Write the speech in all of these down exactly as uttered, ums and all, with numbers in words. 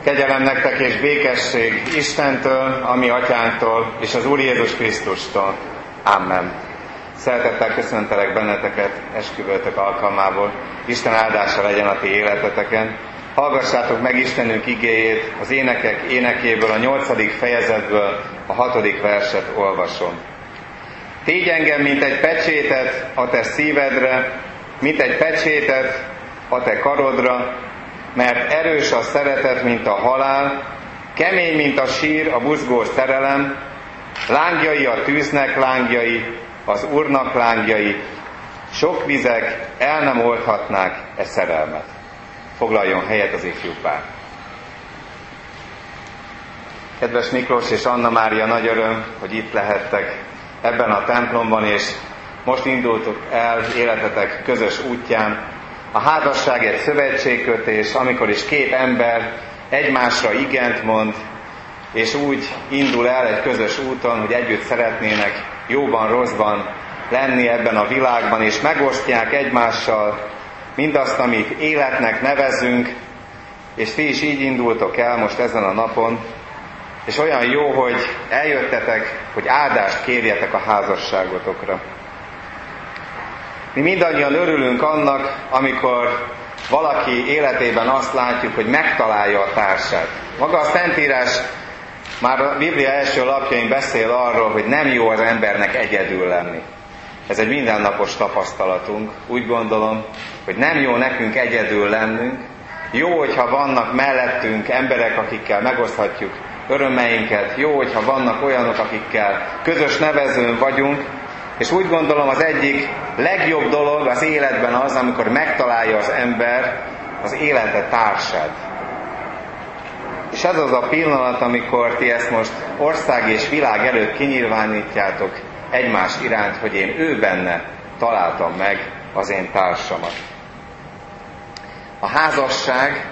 Kegyelem nektek és békesség Istentől, a mi atyánktól és az Úr Jézus Krisztustól. Amen. Szeretettel köszöntelek benneteket esküvőtök alkalmából. Isten áldása legyen a ti életeteken. Hallgassátok meg Istenünk igéjét, az énekek énekéből, a nyolcadik fejezetből, a hatodik verset olvasom. Tégy engem, mint egy pecsétet a te szívedre, mint egy pecsétet a te karodra, mert erős a szeretet, mint a halál, kemény, mint a sír, a buzgó szerelem, lángjai a tűznek lángjai, az Úrnak lángjai, sok vizek el nem oldhatnák e szerelmet. Foglaljon helyet az ifjú pár. Kedves Miklós és Anna Mária, nagy öröm, hogy itt lehettek ebben a templomban, és most indultuk el életetek közös útján. A házasság egy szövetségkötés, amikor is két ember egymásra igent mond, és úgy indul el egy közös úton, hogy együtt szeretnének jóban, rosszban lenni ebben a világban, és megosztják egymással mindazt, amit életnek nevezünk, és ti is így indultok el most ezen a napon, és olyan jó, hogy eljöttetek, hogy áldást kérjetek a házasságotokra. Mi mindannyian örülünk annak, amikor valaki életében azt látjuk, hogy megtalálja a társát. Maga a Szentírás már a Biblia első lapjain beszél arról, hogy nem jó az embernek egyedül lenni. Ez egy mindennapos tapasztalatunk. Úgy gondolom, hogy nem jó nekünk egyedül lennünk. Jó, hogyha vannak mellettünk emberek, akikkel megoszthatjuk örömeinket. Jó, hogyha vannak olyanok, akikkel közös nevezőn vagyunk. És úgy gondolom, az egyik legjobb dolog az életben az, amikor megtalálja az ember az élete társát. És ez az a pillanat, amikor ti ezt most ország és világ előtt kinyilvánítjátok egymás iránt, hogy én ő benne találtam meg az én társamat. A házasság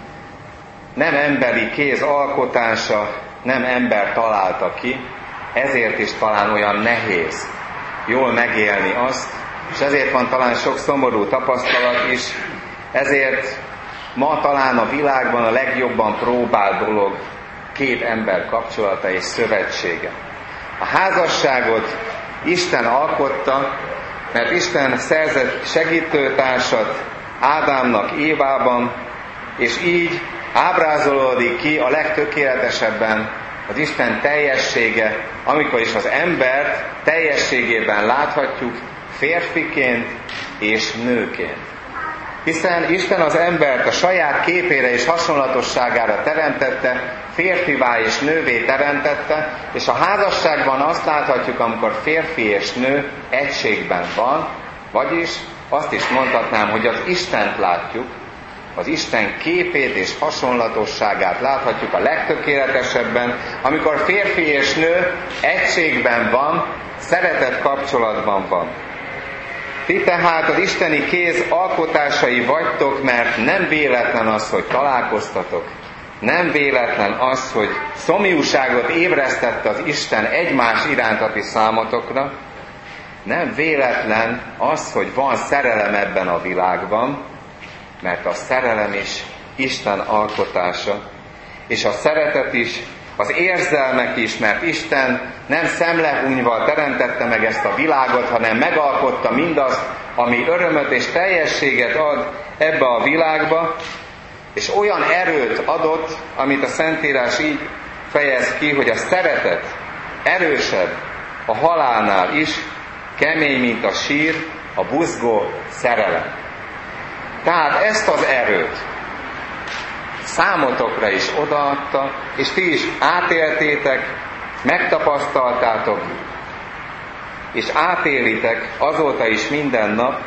nem emberi kéz alkotása, nem ember találta ki, ezért is talán olyan nehéz jól megélni azt, és ezért van talán sok szomorú tapasztalat is, ezért ma talán a világban a legjobban próbált dolog két ember kapcsolata és szövetsége. A házasságot Isten alkotta, mert Isten szerzett segítőtársat Ádámnak Évában, és így ábrázolódik ki a legtökéletesebben az Isten teljessége, amikor is az embert teljességében láthatjuk férfiként és nőként. Hiszen Isten az embert a saját képére és hasonlatosságára teremtette, férfivá és nővé teremtette, és a házasságban azt láthatjuk, amikor férfi és nő egységben van, vagyis azt is mondhatnám, hogy az Istent látjuk, az Isten képét és hasonlatosságát láthatjuk a legtökéletesebben, amikor férfi és nő egységben van, szeretet kapcsolatban van. Ti tehát az isteni kéz alkotásai vagytok, mert nem véletlen az, hogy találkoztatok. Nem véletlen az, hogy szomjúságot ébresztette az Isten egymás iránt a ti számotokra. Nem véletlen az, hogy van szerelem ebben a világban, mert a szerelem is Isten alkotása, és a szeretet is, az érzelmek is, mert Isten nem szemlehunyval teremtette meg ezt a világot, hanem megalkotta mindazt, ami örömöt és teljességet ad ebbe a világba, és olyan erőt adott, amit a Szentírás így fejez ki, hogy a szeretet erősebb a halálnál is, kemény, mint a sír, a buzgó szerelem. Tehát ezt az erőt számotokra is odaadta, és ti is átéltétek, megtapasztaltátok, és átélitek azóta is minden nap.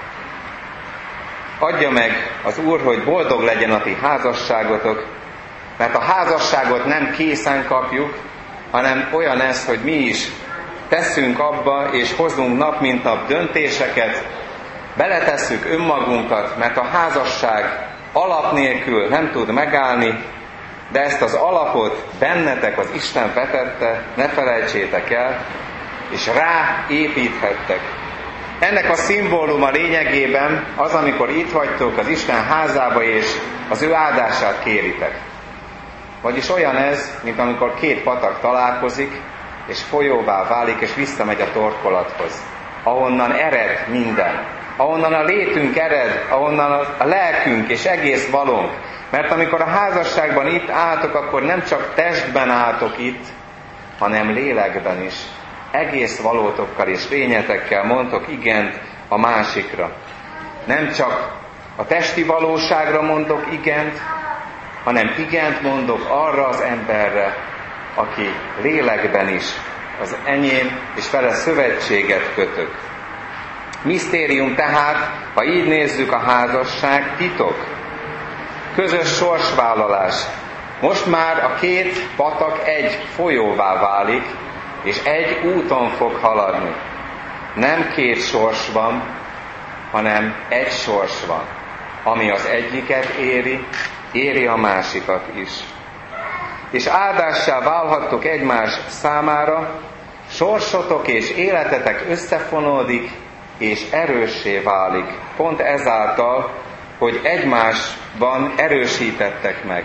Adja meg az Úr, hogy boldog legyen a ti házasságotok, mert a házasságot nem készen kapjuk, hanem olyan ez, hogy mi is teszünk abba, és hozunk nap mint nap döntéseket, beletesszük önmagunkat, mert a házasság alap nélkül nem tud megállni, de ezt az alapot bennetek az Isten vetette, ne felejtsétek el, és rá építhettek. Ennek a szimbóluma lényegében az, amikor itt vagytok az Isten házába, és az ő áldását kéritek. Vagyis olyan ez, mint amikor két patak találkozik, és folyóvá válik, és visszamegy a torkolathoz, ahonnan ered minden, ahonnan a létünk ered, ahonnan a lelkünk és egész valónk. Mert amikor a házasságban itt álltok, akkor nem csak testben álltok itt, hanem lélekben is. Egész valótokkal és lényetekkel mondtok igent a másikra. Nem csak a testi valóságra mondok igent, hanem igent mondok arra az emberre, aki lélekben is az enyém, és vele szövetséget kötök. Misztérium tehát, ha így nézzük, a házasság titok, közös sorsvállalás. Most már a két patak egy folyóvá válik, és egy úton fog haladni. Nem két sors van, hanem egy sors van. Ami az egyiket éri, éri a másikat is. És áldássá válhattok egymás számára, sorsotok és életetek összefonódik, és erőssé válik. Pont ezáltal, hogy egymásban erősítettek meg.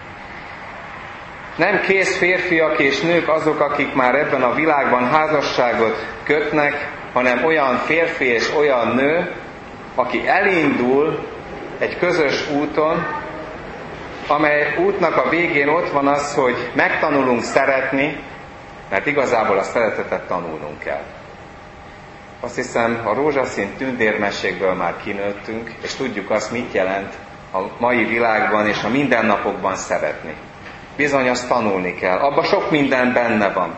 Nem kész férfiak és nők azok, akik már ebben a világban házasságot kötnek, hanem olyan férfi és olyan nő, aki elindul egy közös úton, amely útnak a végén ott van az, hogy megtanulunk szeretni, mert igazából a szeretetet tanulnunk kell. Azt hiszem, a rózsaszín tündérmesékből már kinőttünk, és tudjuk azt, mit jelent a mai világban és a mindennapokban szeretni. Bizony, azt tanulni kell. Abban sok minden benne van.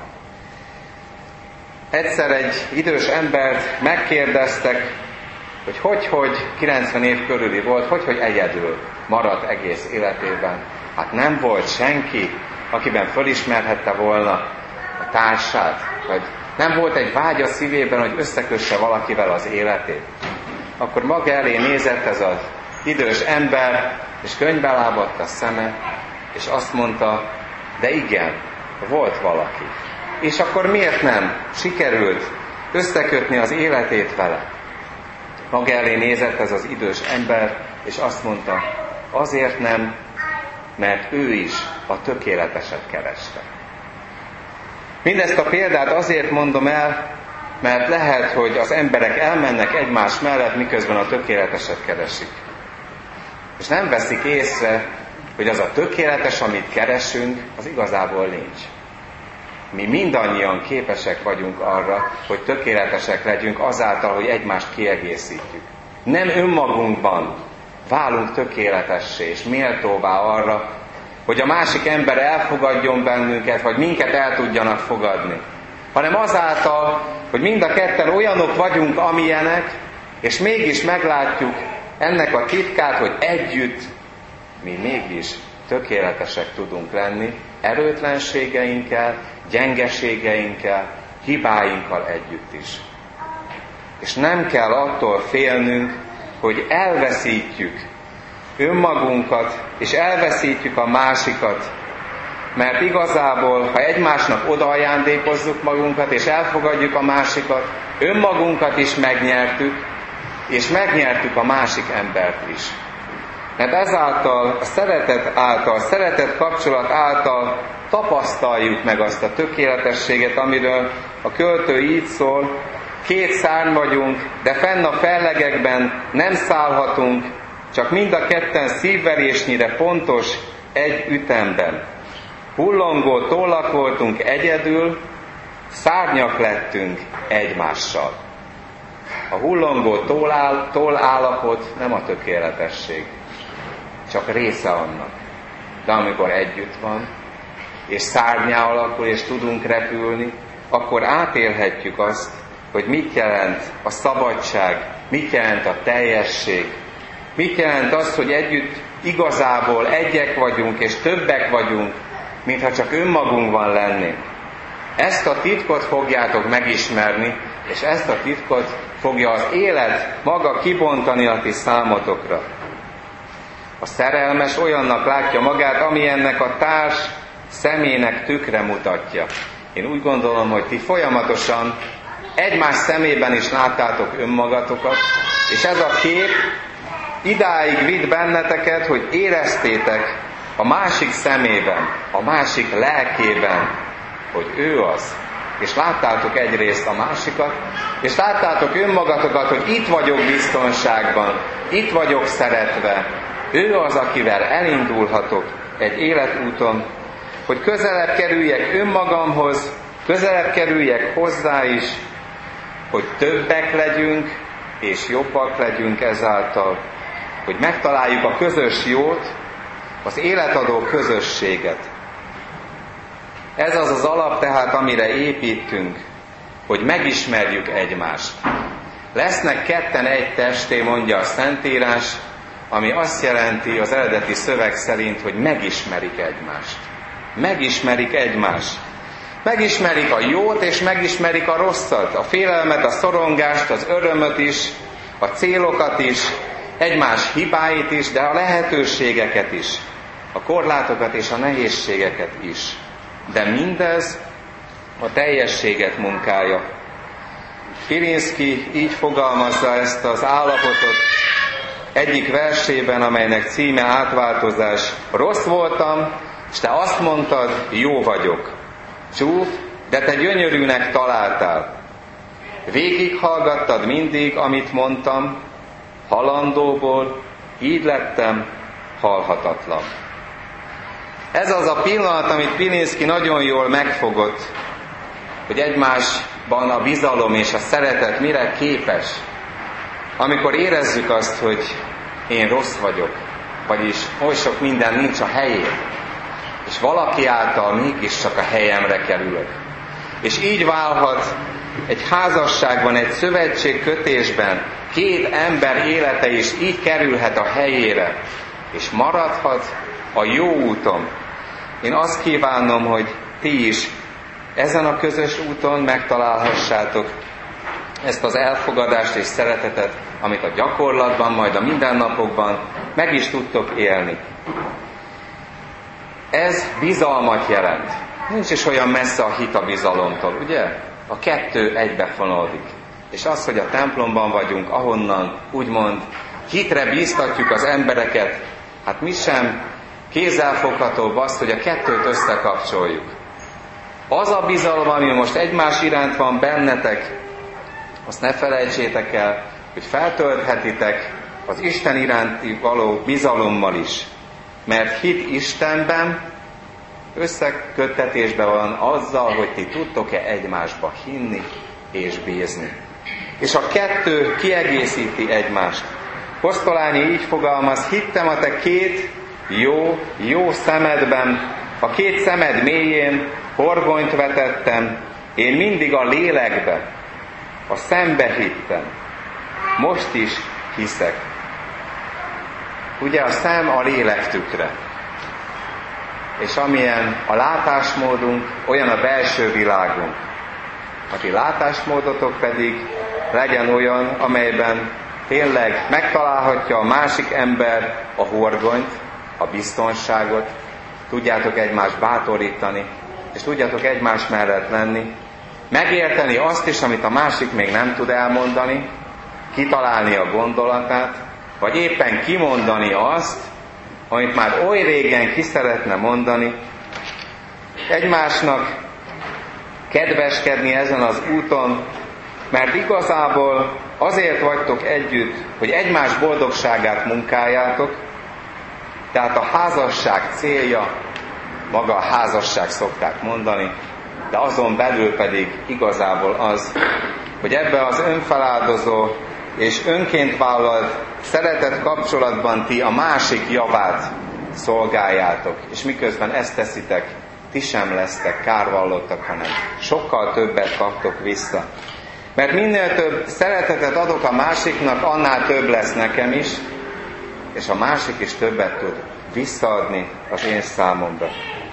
Egyszer egy idős embert megkérdeztek, hogy hogy, hogy kilencven év körüli volt, hogy, hogy egyedül maradt egész életében. Hát nem volt senki, akiben fölismerhette volna a társát, vagy nem volt egy vágy a szívében, hogy összekösse valakivel az életét. Akkor maga elé nézett ez az idős ember, és könnybe lábadt a szeme, és azt mondta, de igen, volt valaki. És akkor miért nem sikerült összekötni az életét vele? Maga elé nézett ez az idős ember, és azt mondta, azért nem, mert ő is a tökéleteset kereste. Mindezt a példát azért mondom el, mert lehet, hogy az emberek elmennek egymás mellett, miközben a tökéleteset keresik. És nem veszik észre, hogy az a tökéletes, amit keresünk, az igazából nincs. Mi mindannyian képesek vagyunk arra, hogy tökéletesek legyünk azáltal, hogy egymást kiegészítjük. Nem önmagunkban válunk tökéletessé és méltóvá arra, hogy a másik ember elfogadjon bennünket, vagy minket el tudjanak fogadni. Hanem azáltal, hogy mind a ketten olyanok vagyunk, amilyenek, és mégis meglátjuk ennek a titkát, hogy együtt mi mégis tökéletesek tudunk lenni, erőtlenségeinkkel, gyengeségeinkkel, hibáinkkal együtt is. És nem kell attól félnünk, hogy elveszítjük önmagunkat, és elveszítjük a másikat, mert igazából, ha egymásnak odaajándékozzuk magunkat, és elfogadjuk a másikat, önmagunkat is megnyertük, és megnyertük a másik embert is. Mert ezáltal, a szeretet által, a szeretet kapcsolat által tapasztaljuk meg azt a tökéletességet, amiről a költő így szól, két szárny vagyunk, de fenn a fellegekben nem szállhatunk, csak mind a ketten szívverésnyire pontos egy ütemben. Hullongó tollak voltunk egyedül, szárnyak lettünk egymással. A hullongó toll, toll állapot nem a tökéletesség, csak része annak. De amikor együtt van, és szárnyá alakul, és tudunk repülni, akkor átélhetjük azt, hogy mit jelent a szabadság, mit jelent a teljesség, mit jelent az, hogy együtt igazából egyek vagyunk, és többek vagyunk, mintha csak önmagunkban lennénk. Ezt a titkot fogjátok megismerni, és ezt a titkot fogja az élet maga kibontani a ti számotokra. A szerelmes olyannak látja magát, ami ennek a társ szemének tükre mutatja. Én úgy gondolom, hogy ti folyamatosan egymás szemében is láttátok önmagatokat, és ez a kép idáig vitt benneteket, hogy éreztétek, a másik szemében, a másik lelkében, hogy ő az. És láttátok egyrészt a másikat, és láttátok önmagatokat, hogy itt vagyok biztonságban, itt vagyok szeretve. Ő az, akivel elindulhatok egy életúton, hogy közelebb kerüljek önmagamhoz, közelebb kerüljek hozzá is, hogy többek legyünk, és jobbak legyünk ezáltal, hogy megtaláljuk a közös jót, az életadó közösséget. Ez az az alap tehát, amire építünk, hogy megismerjük egymást. Lesznek ketten egy testé, mondja a Szentírás, ami azt jelenti az eredeti szöveg szerint, hogy megismerik egymást. Megismerik egymást. Megismerik a jót, és megismerik a rosszat, a félelmet, a szorongást, az örömöt is, a célokat is, egymás hibáit is, de a lehetőségeket is, a korlátokat és a nehézségeket is. De mindez a teljességet munkája. Pirinszky így fogalmazza ezt az állapotot egyik versében, amelynek címe Átváltozás. Rossz voltam, és te azt mondtad, jó vagyok. Csúf, de te gyönyörűnek találtál. Végighallgattad mindig, amit mondtam, halandóból, így lettem halhatatlan. Ez az a pillanat, amit Pirinszky nagyon jól megfogott, hogy egymásban a bizalom és a szeretet mire képes. Amikor érezzük azt, hogy én rossz vagyok, vagyis oly sok minden nincs a helyén, és valaki által mégiscsak a helyemre kerülök. És így válhat egy házasságban, egy szövetségkötésben két ember élete is így kerülhet a helyére, és maradhat a jó úton. Én azt kívánom, hogy ti is ezen a közös úton megtalálhassátok ezt az elfogadást és szeretetet, amit a gyakorlatban, majd a mindennapokban meg is tudtok élni. Ez bizalmat jelent. Nincs is olyan messze a hit a bizalomtól, ugye? A kettő egybefonódik. És az, hogy a templomban vagyunk, ahonnan úgymond hitre bíztatjuk az embereket, hát mi sem kézzelfoghatóbb az, hogy a kettőt összekapcsoljuk. Az a bizalom, ami most egymás iránt van bennetek, azt ne felejtsétek el, hogy feltölthetitek az Isten iránti való bizalommal is. Mert hit Istenben összeköttetésben van azzal, hogy ti tudtok-e egymásba hinni és bízni. És a kettő kiegészíti egymást. Kosztolányi így fogalmaz, hittem a te két jó, jó szemedben, a két szemed mélyén horgonyt vetettem, én mindig a lélekbe, a szembe hittem. Most is hiszek. Ugye a szem a lélek tükre. És amilyen a látásmódunk, olyan a belső világunk. A ti látásmódotok pedig legyen olyan, amelyben tényleg megtalálhatja a másik ember a horgonyt, a biztonságot, tudjátok egymást bátorítani, és tudjátok egymás mellett lenni, megérteni azt is, amit a másik még nem tud elmondani, kitalálni a gondolatát, vagy éppen kimondani azt, amit már oly régen ki szeretne mondani, egymásnak kedveskedni ezen az úton, mert igazából azért vagytok együtt, hogy egymás boldogságát munkáljátok, tehát a házasság célja, maga a házasság szokták mondani, de azon belül pedig igazából az, hogy ebbe az önfeláldozó és önként vállalt szeretet kapcsolatban ti a másik javát szolgáljátok, és miközben ezt teszitek, ti sem lesztek kárvallottak, hanem sokkal többet kaptok vissza. Mert minél több szeretetet adok a másiknak, annál több lesz nekem is, és a másik is többet tud visszaadni az én számomra.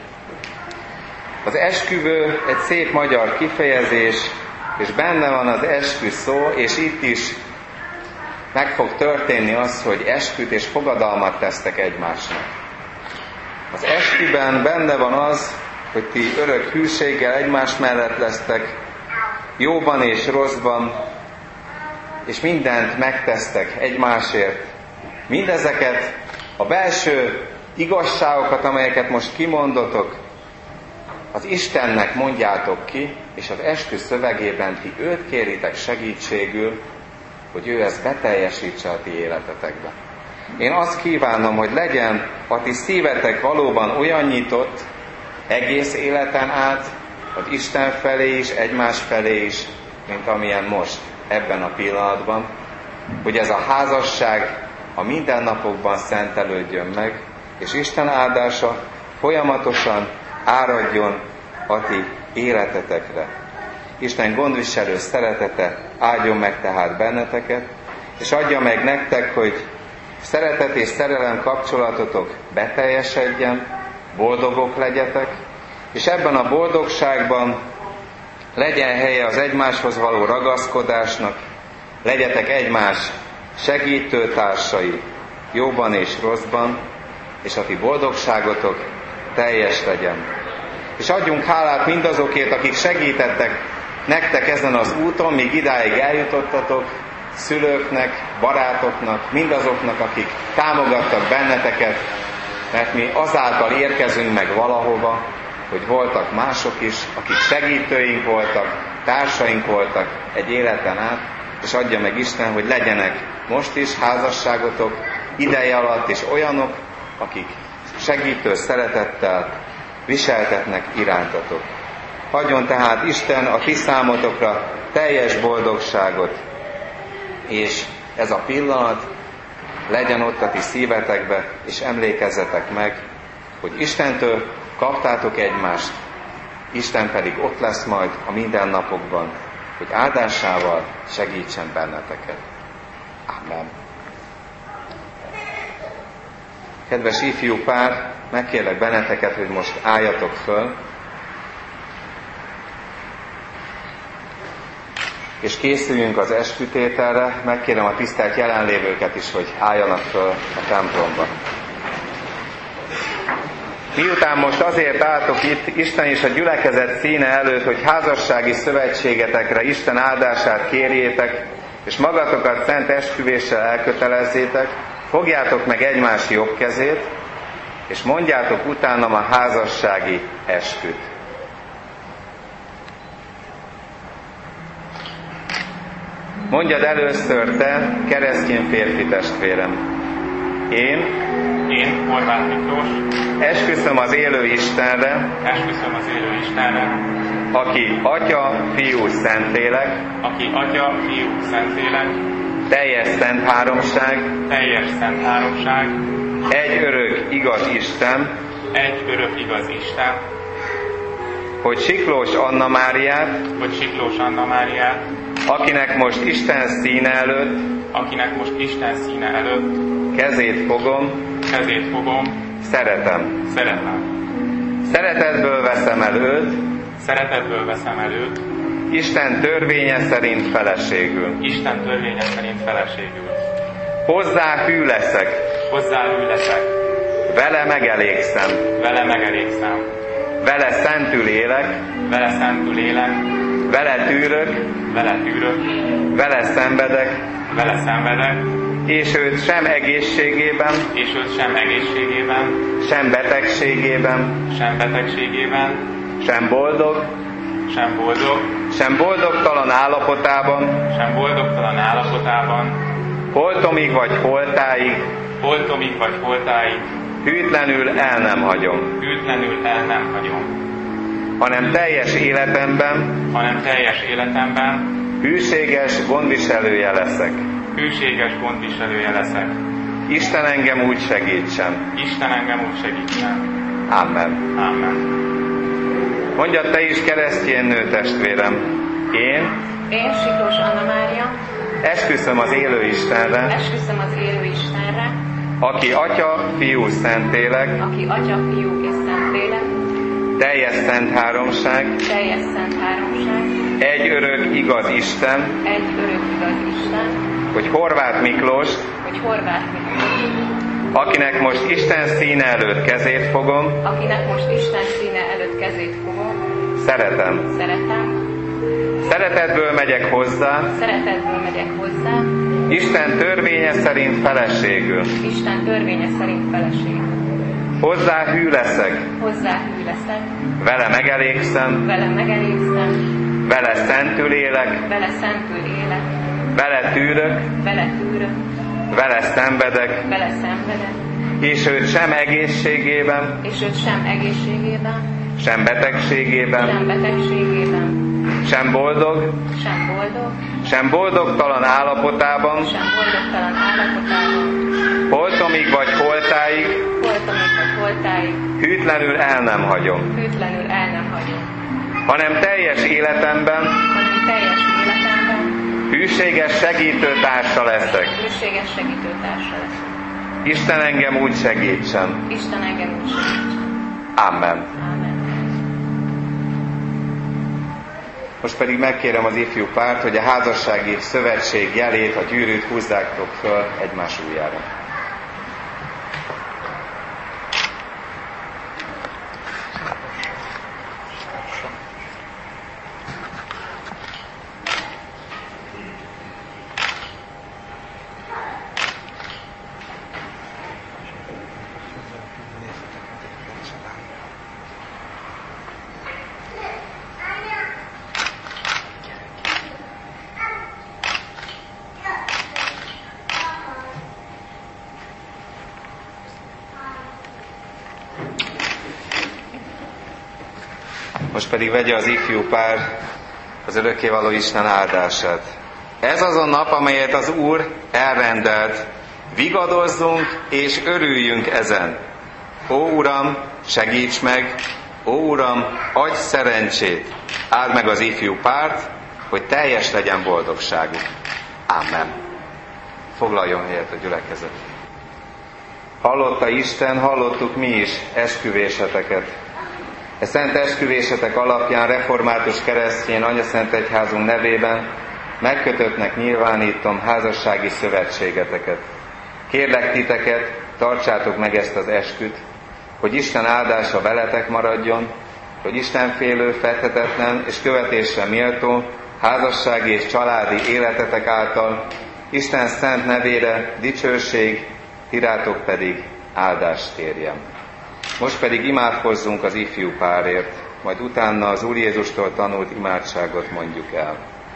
Az esküvő egy szép magyar kifejezés, és benne van az eskü szó, és itt is meg fog történni az, hogy esküt és fogadalmat tesztek egymásnak. Az esküben benne van az, hogy ti örök hűséggel egymás mellett lesztek, jóban és rosszban, és mindent megtesztek egymásért. Mindezeket a belső igazságokat, amelyeket most kimondotok, az Istennek mondjátok ki, és az eskü szövegében ti őt kéritek segítségül, hogy ő ezt beteljesítse a ti életetekbe. Én azt kívánom, hogy legyen a ti szívetek valóban olyan nyitott, egész életen át, az Isten felé is, egymás felé is, mint amilyen most, ebben a pillanatban, hogy ez a házasság a mindennapokban szentelődjön meg, és Isten áldása folyamatosan áradjon a ti életetekre. Isten gondviselő szeretete áldjon meg tehát benneteket, és adja meg nektek, hogy szeretet és szerelem kapcsolatotok beteljesedjen, boldogok legyetek, és ebben a boldogságban legyen helye az egymáshoz való ragaszkodásnak, legyetek egymás segítőtársai, jóban és rosszban, és a ti boldogságotok teljes legyen. És adjunk hálát mindazokért, akik segítettek nektek ezen az úton, míg idáig eljutottatok, szülőknek, barátoknak, mindazoknak, akik támogattak benneteket, mert mi azáltal érkezünk meg valahova, hogy voltak mások is, akik segítőink voltak, társaink voltak egy életen át, és adja meg Isten, hogy legyenek most is házasságotok ideje alatt is olyanok, akik segítő szeretettel viseltetnek irántatok. Adjon tehát Isten a ti számotokra teljes boldogságot, és ez a pillanat legyen ott a ti szívetekbe, és emlékezzetek meg, hogy Istentől kaptátok egymást, Isten pedig ott lesz majd a mindennapokban, hogy áldásával segítsen benneteket. Amen. Kedves ifjú pár, megkérlek benneteket, hogy most álljatok föl, és készüljünk az eskütételre. Megkérem a tisztelt jelenlévőket is, hogy álljanak föl a templomba. Miután most azért álltok itt Isten és a gyülekezet színe előtt, hogy házassági szövetségetekre Isten áldását kérjétek, és magatokat szent esküvéssel elkötelezzétek, fogjátok meg egymás jobb kezét, és mondjátok utánam a házassági esküt. Mondjad először te, keresztény férfi testvérem. Én, Én, Horváth Miklós, esküszöm az élő Istenre, esküszöm az élő Istenre, aki Atya, Fiú, Szentlélek, aki Atya, Fiú, Szentlélek, teljes szent háromság, teljes szent háromság, egy örök igaz Isten, egy örök igaz Isten, hogy Siklós Anna Máriát, hogy Siklós Anna Máriát, akinek most Isten színe előtt, akinek most Isten színe előtt, kezét fogom, kezét fogom, szeretem. szeretem. Szeretetből veszem el őt, Szeretetből veszem el őt, Isten törvénye szerint feleségül. Isten törvénye szerint feleségül. Hozzá hű leszek, Hozzá hű leszek, vele megelégszem, vele megelégszem, vele szentül élek, vele szentül élek, vele tűrök, vele tűrök, vele szenvedek, vele szenvedek, és őt sem egészségében, és őt sem egészségében, sem betegségében, sem betegségében, sem boldog, sem boldog, sem boldogtalan állapotában, sem boldogtalan állapotában, holtomig vagy holtáig, holtomig vagy holtáig, hűtlenül el nem hagyom, hűtlenül el nem hagyom, hanem teljes életemben hanem teljes életemben hűséges gondviselője leszek. hűséges gondviselője leszek. Isten engem úgy segítsen. Isten engem úgy segítsen. Amen. Amen. Mondjad te is, keresztény nő testvérem, én Én, Siklós Anna Mária, esküszöm az élő Istenre, esküszöm az élő Istenre, aki Atya, Fiú, Szentlélek, aki Atya, Fiú és Szentlélek, teljes szent háromság, teljes szent háromság, egy örök igaz Isten, egy örök igaz Isten, hogy Horváth Miklós, hogy Horváth Miklós, akinek most Isten színe előtt kezét fogom, akinek most Isten színe előtt kezét fogom, szeretem. szeretem, Szeretetből megyek hozzá, szeretetből megyek hozzá, Isten törvénye szerint feleségül. Isten törvénye szerint feleségül. Hozzá hű leszek, hozzá hű leszek, vele megelégszem, vele megelégszem, vele szentül élek, vele szentül élek, vele tűrök, vele tűrök, vele szenvedek, vele szenvedek, és őt sem egészségében, és őt sem egészségében, sem betegségében, sem betegségében, sem boldog, sem boldog, sem boldogtalan állapotában, sem boldogtalan állapotában, holtomig vagy holtáig, holtomig vagy holtáig, hűtlenül el nem hagyom, hűtlenül el nem hagyom, hanem teljes életemben hanem teljes életemben hűséges segítőtársa leszek. hűséges segítőtársa leszek. Isten engem úgy segítsen. Isten engem úgy segítsen. Amen. Amen. Most pedig megkérem az ifjú párt, hogy a házassági szövetség jelét, a gyűrűt húzzátok föl egymás ujjára. Most pedig vegye az ifjú pár az örökkévaló Isten áldását. Ez az a nap, amelyet az Úr elrendelt. Vigadozzunk és örüljünk ezen. Ó Uram, segíts meg! Ó Uram, adj szerencsét! Áld meg az ifjú párt, hogy teljes legyen boldogságuk. Amen. Foglaljon helyet a gyülekezet. Hallotta Isten, hallottuk mi is esküvéseteket. E szent esküvésetek alapján református keresztény anyaszent egyházunk nevében megkötöttnek nyilvánítom házassági szövetségeteket. Kérlek titeket, tartsátok meg ezt az esküt, hogy Isten áldása veletek maradjon, hogy Istenfélő, fedhetetlen és követésre méltó házassági és családi életetek által Isten szent nevére dicsőség, tirátok pedig áldást érjen. Most pedig imádkozzunk az ifjú párért, majd utána az Úr Jézustól tanult imádságot mondjuk el.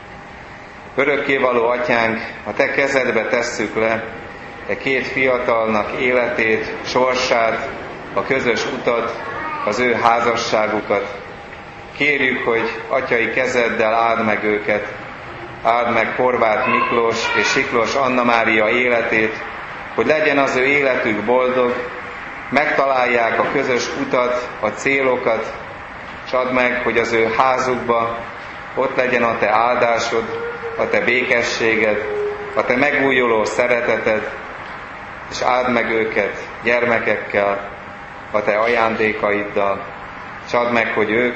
Örökkévaló Atyánk, a Te kezedbe tesszük le e két fiatalnak életét, sorsát, a közös utat, az ő házasságukat. Kérjük, hogy Atyai kezeddel áld meg őket, áld meg Horváth Miklós és Siklós Anna Mária életét, hogy legyen az ő életük boldog, megtalálják a közös utat, a célokat, és add meg, hogy az ő házukba ott legyen a Te áldásod, a Te békességed, a Te megújuló szereteted, és áld meg őket gyermekekkel, a Te ajándékaiddal, és add meg, hogy ők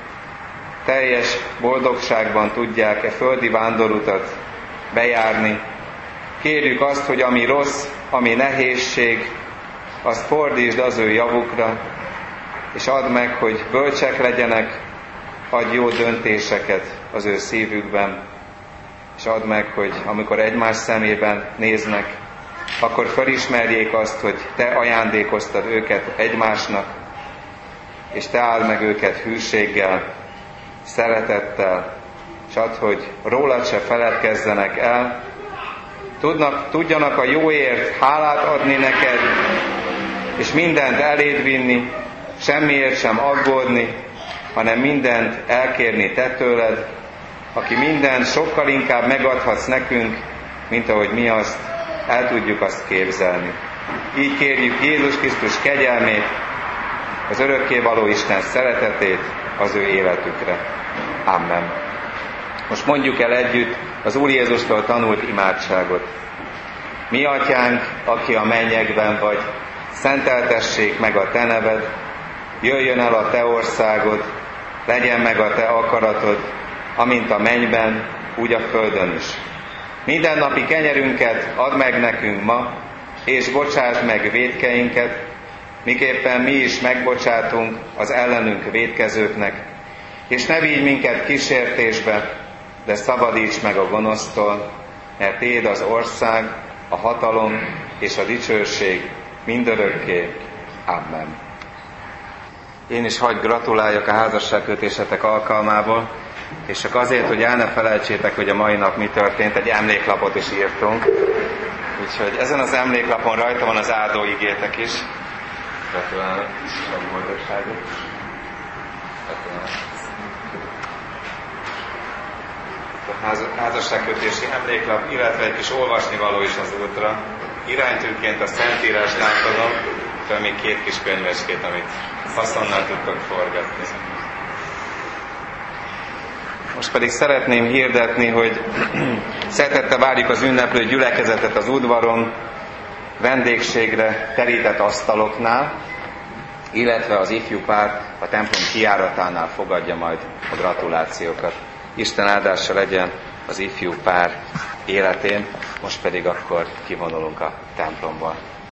teljes boldogságban tudják e földi vándorutat bejárni. Kérjük azt, hogy ami rossz, ami nehézség, azt fordítsd az ő javukra, és add meg, hogy bölcsek legyenek, adj jó döntéseket az ő szívükben, és add meg, hogy amikor egymás szemében néznek, akkor felismerjék azt, hogy Te ajándékoztad őket egymásnak, és Te áld meg őket hűséggel, szeretettel, és add, hogy rólad se feledkezzenek el, Tudnak, tudjanak a jóért hálát adni neked, és mindent eléd vinni, semmiért sem aggódni, hanem mindent elkérni te tőled, aki mindent sokkal inkább megadhatsz nekünk, mint ahogy mi azt el tudjuk azt képzelni. Így kérjük Jézus Krisztus kegyelmét, az örökkévaló Isten szeretetét az ő életükre. Amen. Most mondjuk el együtt az Úr Jézustól tanult imádságot. Mi atyánk, aki a mennyekben vagy, szenteltessék meg a te neved, jöjjön el a te országod, legyen meg a te akaratod, amint a mennyben, úgy a földön is. Mindennapi kenyerünket add meg nekünk ma, és bocsásd meg vétkeinket, miképpen mi is megbocsátunk az ellenünk vétkezőknek, és ne vigy minket kísértésbe, de szabadíts meg a gonosztól, mert Téd az ország, a hatalom és a dicsőség mindörökké. Amen. Én is hadd gratuláljak a házasságkötésetek alkalmából, és csak azért, hogy el ne felejtsétek, hogy a mai nap mi történt, egy emléklapot is írtunk. Úgyhogy ezen az emléklapon rajta van az áldó igétek is. Gratulálok, sok boldogságot. Gratulálok. A házasságkötési emléklap, illetve egy kis olvasnivaló is az útra. Iránytűként a Szentírást átadom, fel még két kis könyvecskét, amit haszonnal tudtok forgatni. Most pedig szeretném hirdetni, hogy szeretettel várjuk az ünneplő gyülekezetet az udvaron, vendégségre terített asztaloknál, illetve az ifjú pár a templom kijáratánál fogadja majd a gratulációkat. Isten áldása legyen az ifjú pár életén, most pedig akkor kivonulunk a templomból.